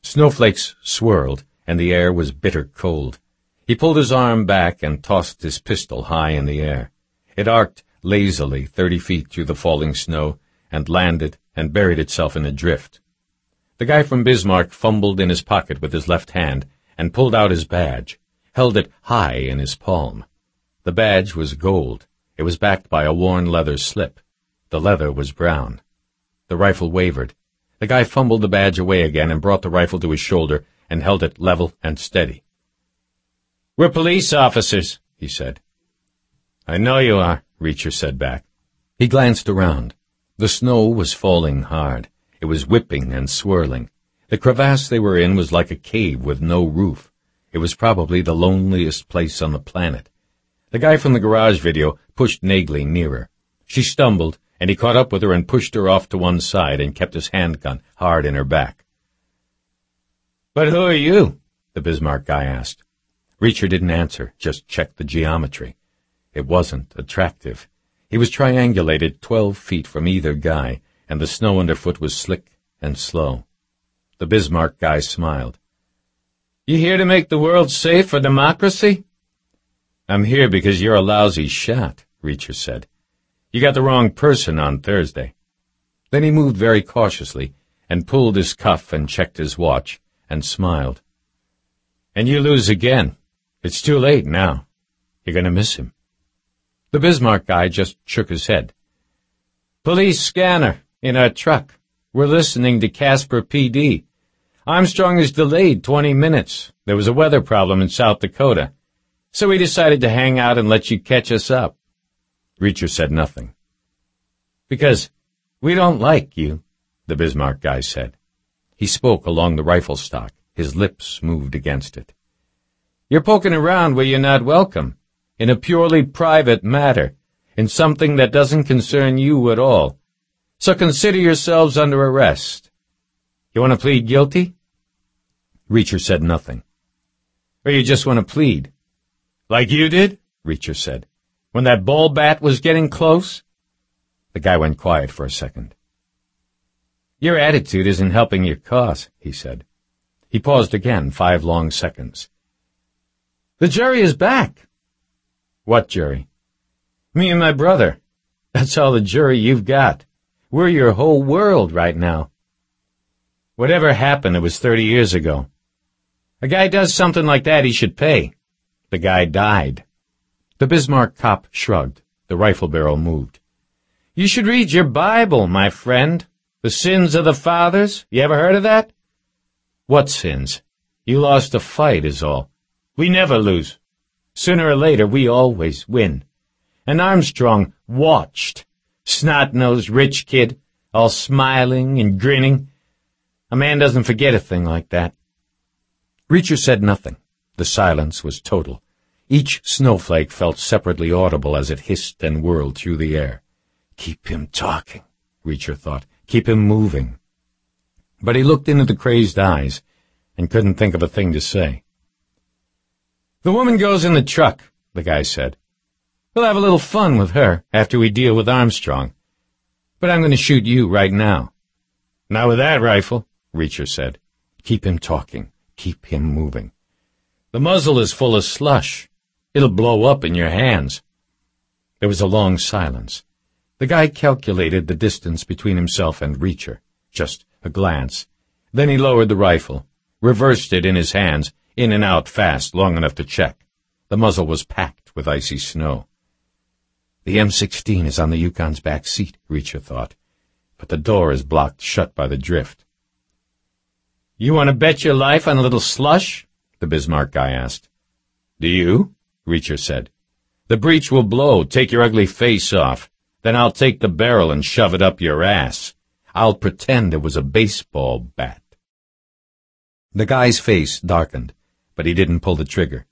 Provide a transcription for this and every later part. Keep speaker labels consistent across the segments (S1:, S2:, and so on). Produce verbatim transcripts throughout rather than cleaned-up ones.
S1: Snowflakes swirled, and the air was bitter cold. He pulled his arm back and tossed his pistol high in the air. It arced lazily thirty feet through the falling snow and landed and buried itself in a drift. The guy from Bismarck fumbled in his pocket with his left hand and pulled out his badge, held it high in his palm. The badge was gold. It was backed by a worn leather slip. The leather was brown. The rifle wavered. The guy fumbled the badge away again and brought the rifle to his shoulder and held it level and steady. "We're police officers," he said. "I know you are," Reacher said back. He glanced around. The snow was falling hard. It was whipping and swirling. The crevasse they were in was like a cave with no roof. It was probably the loneliest place on the planet. The guy from the garage video pushed Nagley nearer. She stumbled, and he caught up with her and pushed her off to one side and kept his handgun hard in her back. "But who are you?" the Bismarck guy asked. Reacher didn't answer, just checked the geometry. It wasn't attractive. He was triangulated twelve feet from either guy, and the snow underfoot was slick and slow. The Bismarck guy smiled. "You here to make the world safe for democracy?" "I'm here because you're a lousy shot," Reacher said. "You got the wrong person on Thursday." Then he moved very cautiously and pulled his cuff and checked his watch and smiled. "And you lose again. It's too late now. You're going to miss him." The Bismarck guy just shook his head. "Police scanner in our truck. We're listening to Casper P D. Armstrong is delayed twenty minutes. There was a weather problem in South Dakota. So we decided to hang out and let you catch us up." Reacher said nothing. "Because we don't like you," the Bismarck guy said. He spoke along the rifle stock. His lips moved against it. "You're poking around where you're not welcome, in a purely private matter, in something that doesn't concern you at all. So consider yourselves under arrest. You want to plead guilty?" Reacher said nothing. "Or you just want to plead? Like you did?" Reacher said. "When that ball bat was getting close?" The guy went quiet for a second. "Your attitude isn't helping your cause," he said. He paused again, five long seconds. "The jury is back." "What jury?" "Me and my brother. That's all the jury you've got. We're your whole world right now." "Whatever happened, it was thirty years ago. A guy does something like that, he should pay. The guy died." The Bismarck cop shrugged. The rifle barrel moved. "You should read your Bible, my friend. The sins of the fathers. You ever heard of that?" "What sins? You lost a fight is all. We never lose. Sooner or later, we always win. And Armstrong watched. Snot-nosed rich kid, all smiling and grinning. A man doesn't forget a thing like that." Reacher said nothing. The silence was total. Each snowflake felt separately audible as it hissed and whirled through the air. Keep him talking, Reacher thought. Keep him moving. But he looked into the crazed eyes and couldn't think of a thing to say. "The woman goes in the truck," the guy said. "We'll have a little fun with her after we deal with Armstrong. But I'm going to shoot you right now." "Not with that rifle," Reacher said. "Keep him talking. Keep him moving. The muzzle is full of slush. It'll blow up in your hands." There was a long silence. The guy calculated the distance between himself and Reacher. Just a glance. Then he lowered the rifle, reversed it in his hands, in and out fast, long enough to check. The muzzle was packed with icy snow. The M sixteen is on the Yukon's back seat, Reacher thought, but the door is blocked shut by the drift. "You want to bet your life on a little slush?" the Bismarck guy asked. "Do you?" Reacher said. "The breech will blow, take your ugly face off. Then I'll take the barrel and shove it up your ass. I'll pretend it was a baseball bat." The guy's face darkened, but he didn't pull the trigger.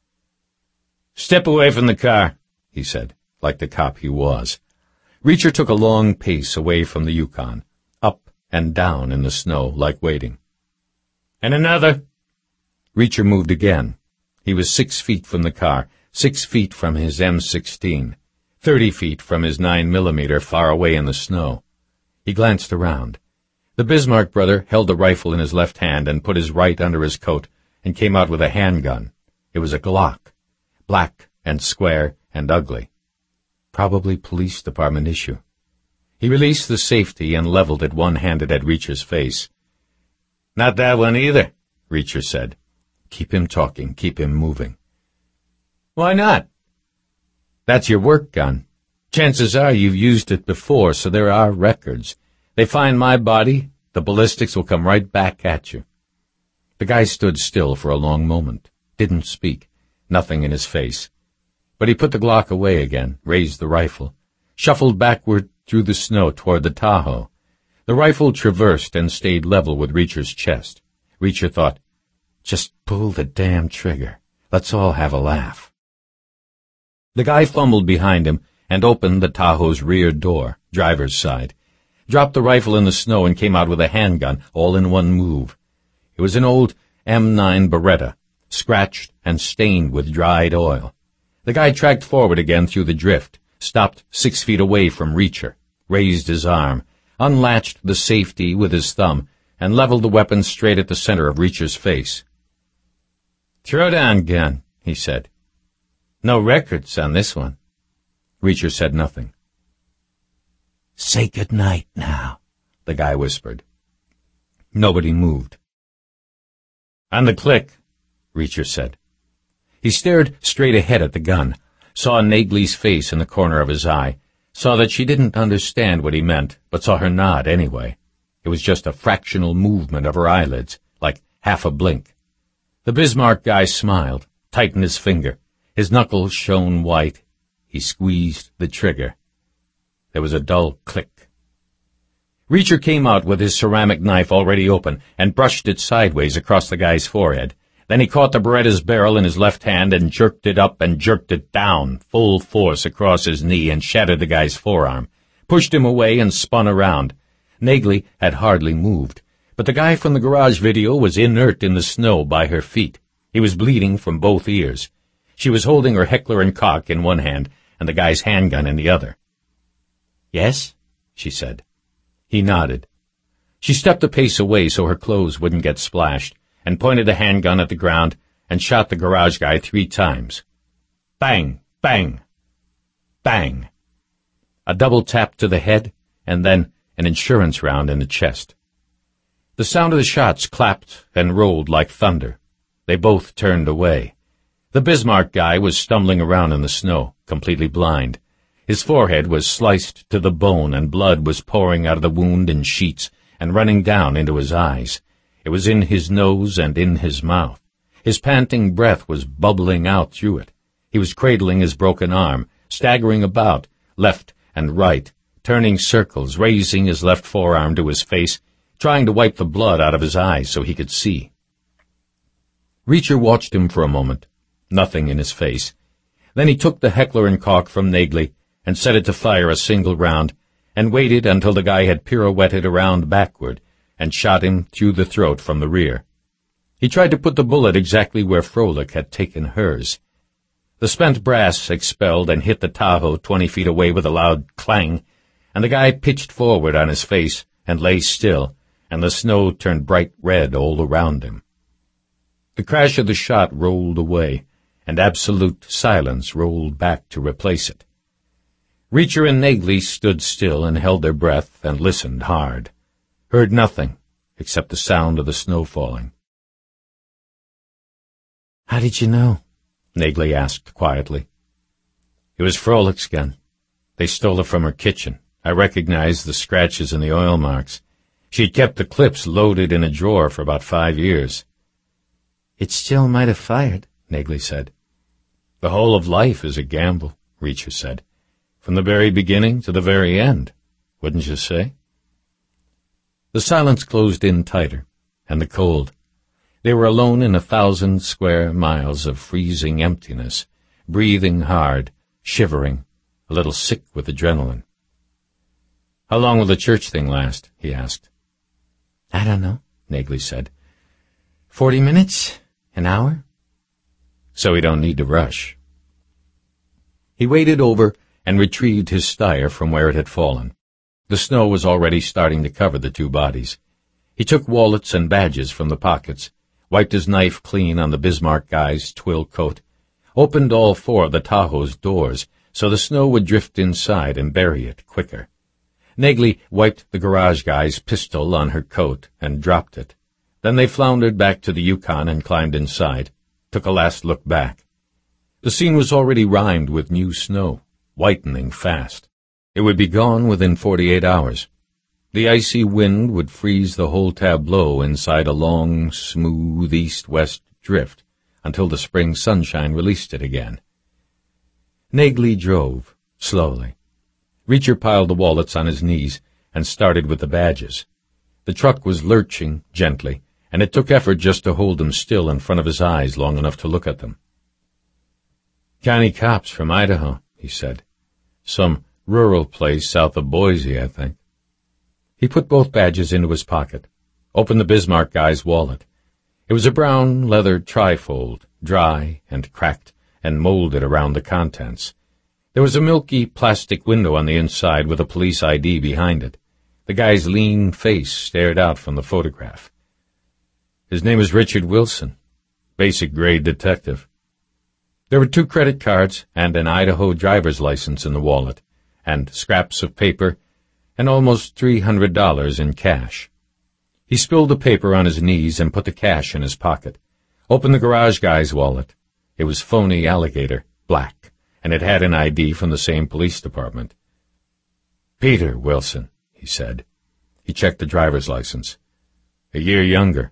S1: "Step away from the car," he said, like the cop he was. Reacher took a long pace away from the Yukon, up and down in the snow like waiting. "And another." Reacher moved again. He was six feet from the car, six feet from his M sixteen, thirty feet from his nine millimeter far away in the snow. He glanced around. The Bismarck brother held the rifle in his left hand and put his right under his coat and came out with a handgun. It was a Glock, black and square and ugly. Probably police department issue. He released the safety and leveled it one-handed at Reacher's face. "Not that one either," Reacher said. "Keep him talking, keep him moving." "Why not?" "That's your work gun. Chances are you've used it before, so there are records. They find my body, the ballistics will come right back at you." The guy stood still for a long moment, didn't speak, nothing in his face. But he put the Glock away again, raised the rifle, shuffled backward through the snow toward the Tahoe. The rifle traversed and stayed level with Reacher's chest. Reacher thought, "Just pull the damn trigger. Let's all have a laugh." The guy fumbled behind him and opened the Tahoe's rear door, driver's side, dropped the rifle in the snow and came out with a handgun, all in one move. It was an old M nine Beretta, scratched and stained with dried oil. The guy tracked forward again through the drift, stopped six feet away from Reacher, raised his arm, unlatched the safety with his thumb, and leveled the weapon straight at the center of Reacher's face. "Throw down gun," he said. "No records on this one." Reacher said nothing. "Say good night now," the guy whispered. Nobody moved. "On the click," Reacher said. He stared straight ahead at the gun, saw Nagley's face in the corner of his eye, saw that she didn't understand what he meant, but saw her nod anyway. It was just a fractional movement of her eyelids, like half a blink. The Bismarck guy smiled, tightened his finger. His knuckles shone white. He squeezed the trigger. There was a dull click. Reacher came out with his ceramic knife already open and brushed it sideways across the guy's forehead. Then he caught the Beretta's barrel in his left hand and jerked it up and jerked it down, full force across his knee, and shattered the guy's forearm, pushed him away and spun around. Nagley had hardly moved, but the guy from the garage video was inert in the snow by her feet. He was bleeding from both ears. She was holding her Heckler and Koch in one hand and the guy's handgun in the other. "Yes?" she said. He nodded. She stepped a pace away so her clothes wouldn't get splashed, and pointed the handgun at the ground and shot the garage guy three times. Bang! Bang! Bang! A double tap to the head, and then an insurance round in the chest. The sound of the shots clapped and rolled like thunder. They both turned away. The Bismarck guy was stumbling around in the snow, completely blind. His forehead was sliced to the bone, and blood was pouring out of the wound in sheets and running down into his eyes. It was in his nose and in his mouth. His panting breath was bubbling out through it. He was cradling his broken arm, staggering about, left and right, turning circles, raising his left forearm to his face, trying to wipe the blood out of his eyes so he could see. Reacher watched him for a moment, nothing in his face. Then he took the Heckler and Koch from Nagley and set it to fire a single round, and waited until the guy had pirouetted around backward and shot him through the throat from the rear. He tried to put the bullet exactly where Froelich had taken hers. The spent brass expelled and hit the Tahoe twenty feet away with a loud clang, and the guy pitched forward on his face and lay still, and the snow turned bright red all around him. The crash of the shot rolled away, and absolute silence rolled back to replace it. Reacher and Nagley stood still and held their breath and listened hard, heard nothing except the sound of the snow falling. "How did you know?" Nagley asked quietly. "It was Froelich's gun. They stole it from her kitchen. I recognized the scratches and the oil marks. She'd kept the clips loaded in a drawer for about five years. "It still might have fired," Nagley said. "The whole of life is a gamble," Reacher said. "From the very beginning to the very end, wouldn't you say?" The silence closed in tighter, and the cold. They were alone in a thousand square miles of freezing emptiness, breathing hard, shivering, a little sick with adrenaline. "How long will the church thing last?" he asked. "I don't know," Nagley said. Forty minutes? An hour?" "So we don't need to rush." He waded over and retrieved his styer from where it had fallen. The snow was already starting to cover the two bodies. He took wallets and badges from the pockets, wiped his knife clean on the Bismarck guy's twill coat, opened all four of the Tahoe's doors so the snow would drift inside and bury it quicker. Negley wiped the garage guy's pistol on her coat and dropped it. Then they floundered back to the Yukon and climbed inside, took a last look back. The scene was already rimed with new snow, whitening fast. It would be gone within forty-eight hours. The icy wind would freeze the whole tableau inside a long, smooth east-west drift until the spring sunshine released it again. Negley drove, slowly. Reacher piled the wallets on his knees and started with the badges. The truck was lurching gently, and it took effort just to hold them still in front of his eyes long enough to look at them. "County cops from Idaho," he said. "Some rural place south of Boise, I think." He put both badges into his pocket, opened the Bismarck guy's wallet. It was a brown leather trifold, dry and cracked and molded around the contents. There was a milky plastic window on the inside with a police I D behind it. The guy's lean face stared out from the photograph. "His name is Richard Wilson, basic grade detective." There were two credit cards and an Idaho driver's license in the wallet, and scraps of paper, and almost three hundred dollars in cash. He spilled the paper on his knees and put the cash in his pocket. Opened the garage guy's wallet. It was phony alligator, black, and it had an I D from the same police department. "Peter Wilson," he said. He checked the driver's license. "A year younger."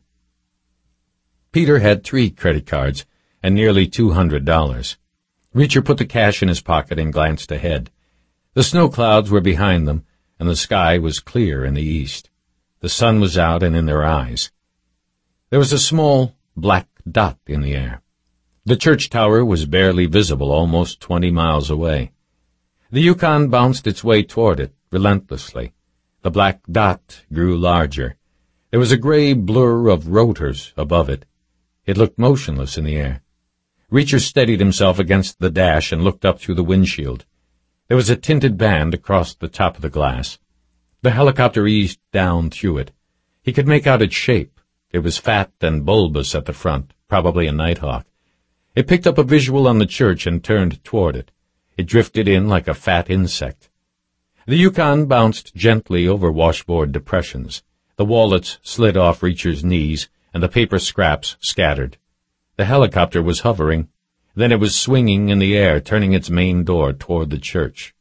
S1: Peter had three credit cards and nearly two hundred dollars. Reacher put the cash in his pocket and glanced ahead. The snow clouds were behind them, and the sky was clear in the east. The sun was out and in their eyes. There was a small black dot in the air. The church tower was barely visible almost twenty miles away. The Yukon bounced its way toward it relentlessly. The black dot grew larger. There was a gray blur of rotors above it. It looked motionless in the air. Reacher steadied himself against the dash and looked up through the windshield. There was a tinted band across the top of the glass. The helicopter eased down through it. He could make out its shape. It was fat and bulbous at the front, probably a nighthawk. It picked up a visual on the church and turned toward it. It drifted in like a fat insect. The Yukon bounced gently over washboard depressions. The wallets slid off Reacher's knees, and the paper scraps scattered. The helicopter was hovering. Then it was swinging in the air, turning its main door toward the church.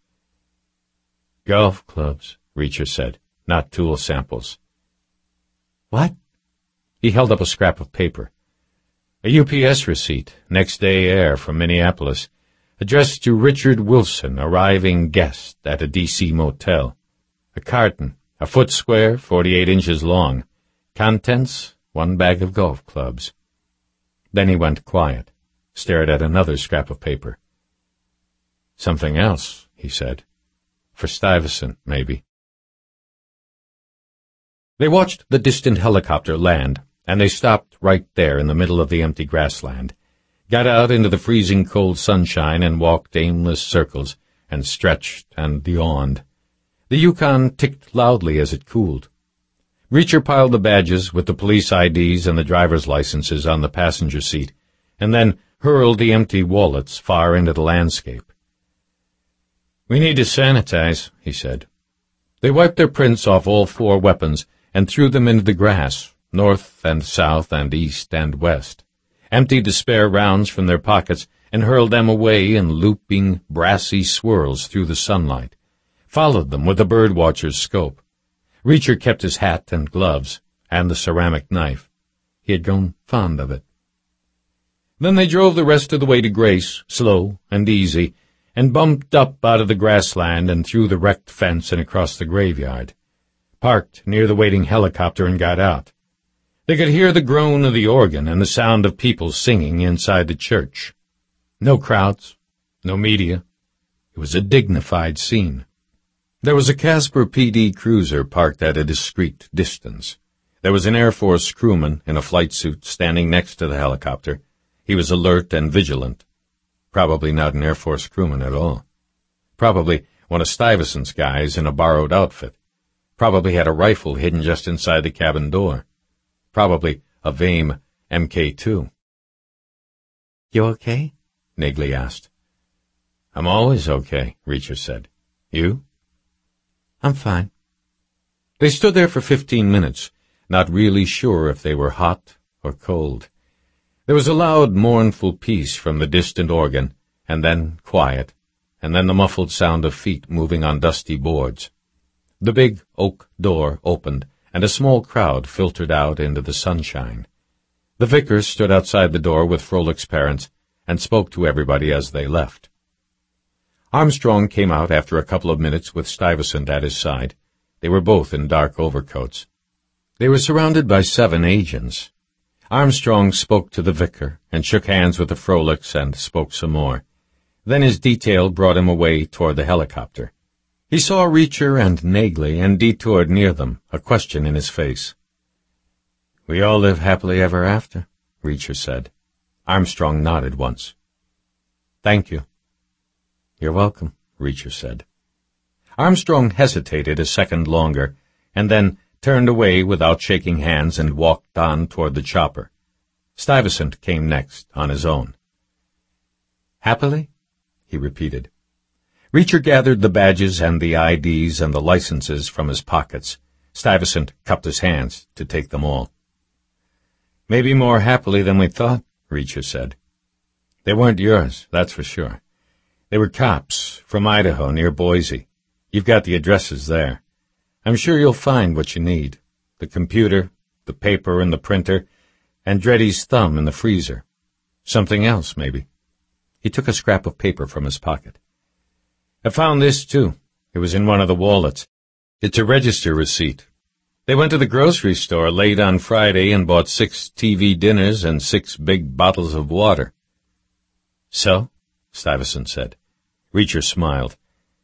S1: "Golf clubs," Reacher said, "not tool samples." "What?" He held up a scrap of paper. "A U P S receipt, next day air from Minneapolis, addressed to Richard Wilson, arriving guest at a D C motel. A carton, a foot square, forty-eight inches long. Contents, one bag of golf clubs." Then he went quiet, stared at another scrap of paper. "Something else," he said. "For Stuyvesant, maybe." They watched the distant helicopter land, and they stopped right there in the middle of the empty grassland, got out into the freezing cold sunshine and walked aimless circles, and stretched and yawned. The Yukon ticked loudly as it cooled. Reacher piled the badges with the police I Ds and the driver's licenses on the passenger seat, and then hurled the empty wallets far into the landscape. "We need to sanitize," he said. They wiped their prints off all four weapons and threw them into the grass, north and south and east and west, emptied the spare rounds from their pockets and hurled them away in looping, brassy swirls through the sunlight, followed them with the birdwatcher's scope. Reacher kept his hat and gloves, and the ceramic knife. He had grown fond of it. Then they drove the rest of the way to Grace, slow and easy, and bumped up out of the grassland and through the wrecked fence and across the graveyard, parked near the waiting helicopter and got out. They could hear the groan of the organ and the sound of people singing inside the church. No crowds, no media. It was a dignified scene. There was a Casper P D cruiser parked at a discreet distance. There was an Air Force crewman in a flight suit standing next to the helicopter. He was alert and vigilant. Probably not an Air Force crewman at all. Probably one of Stuyvesant's guys in a borrowed outfit. Probably had a rifle hidden just inside the cabin door. Probably a Vame M K two.
S2: You okay?
S1: Negley asked. I'm always okay, Reacher said. You?
S2: I'm fine.
S1: They stood there for fifteen minutes, not really sure if they were hot or cold. There was a loud, mournful piece from the distant organ, and then quiet, and then the muffled sound of feet moving on dusty boards. The big oak door opened, and a small crowd filtered out into the sunshine. The vicar stood outside the door with Froelic's parents and spoke to everybody as they left. Armstrong came out after a couple of minutes with Stuyvesant at his side. They were both in dark overcoats. They were surrounded by seven agents. Armstrong spoke to the vicar and shook hands with the Froelics and spoke some more. Then his detail brought him away toward the helicopter. He saw Reacher and Negley and detoured near them, a question in his face. We all live happily ever after, Reacher said. Armstrong nodded once. Thank you. You're welcome, Reacher said. Armstrong hesitated a second longer, and then turned away without shaking hands and walked on toward the chopper. Stuyvesant came next, on his own. Happily? He repeated. Reacher gathered the badges and the I Ds and the licenses from his pockets. Stuyvesant cupped his hands to take them all. Maybe more happily than we thought, Reacher said. They weren't yours, that's for sure. They were cops from Idaho near Boise. You've got the addresses there. I'm sure you'll find what you need. The computer, the paper and the printer, and Dreddy's thumb in the freezer. Something else, maybe. He took a scrap of paper from his pocket. I found this, too. It was in one of the wallets. It's a register receipt. They went to the grocery store late on Friday and bought six T V dinners and six big bottles of water. So? Stuyvesant said. Reacher smiled.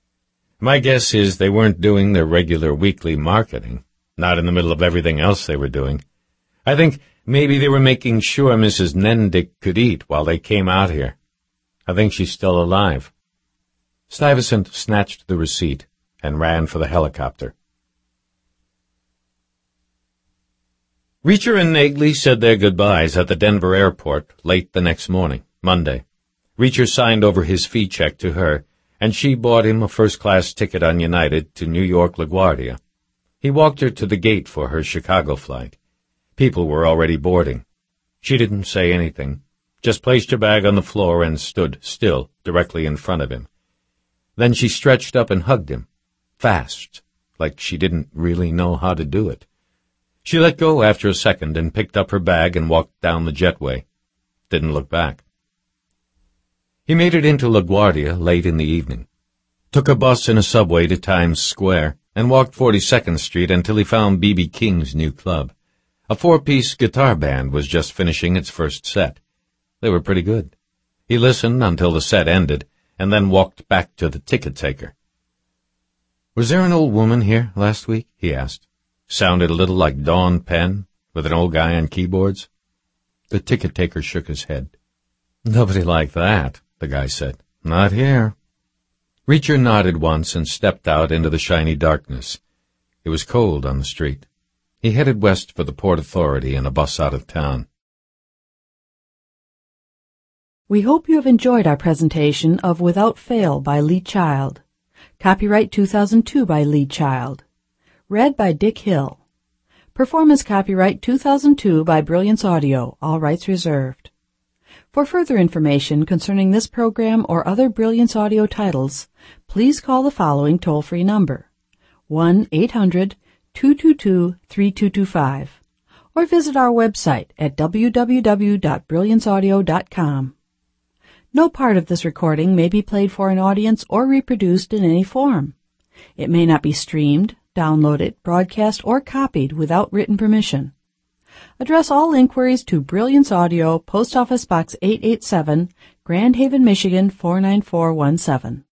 S1: My guess is they weren't doing their regular weekly marketing, not in the middle of everything else they were doing. I think maybe they were making sure Missus Nendick could eat while they came out here. I think she's still alive. Stuyvesant snatched the receipt and ran for the helicopter. Reacher and Negley said their goodbyes at the Denver airport late the next morning, Monday. Reacher signed over his fee check to her, and she bought him a first-class ticket on United to New York LaGuardia. He walked her to the gate for her Chicago flight. People were already boarding. She didn't say anything, just placed her bag on the floor and stood still directly in front of him. Then she stretched up and hugged him, fast, like she didn't really know how to do it. She let go after a second and picked up her bag and walked down the jetway. Didn't look back. He made it into LaGuardia late in the evening, took a bus and a subway to Times Square, and walked forty-second Street until he found B B King's new club. A four-piece guitar band was just finishing its first set. They were pretty good. He listened until the set ended, and then walked back to the ticket taker. Was there an old woman here last week? He asked. Sounded a little like Dawn Penn, with an old guy on keyboards. The ticket taker shook his head. Nobody like that, the guy said. Not here. Reacher nodded once and stepped out into the shiny darkness. It was cold on the street. He headed west for the Port Authority in a bus out of town.
S3: We hope you have enjoyed our presentation of Without Fail by Lee Child. Copyright two thousand two by Lee Child. Read by Dick Hill. Performance copyright two thousand two by Brilliance Audio, all rights reserved. For further information concerning this program or other Brilliance Audio titles, please call the following toll-free number, one eight hundred two two two three two two five, or visit our website at w w w dot brilliance audio dot com. No part of this recording may be played for an audience or reproduced in any form. It may not be streamed, downloaded, broadcast, or copied without written permission. Address all inquiries to Brilliance Audio, Post Office Box eight eighty-seven, Grand Haven, Michigan four nine four one seven.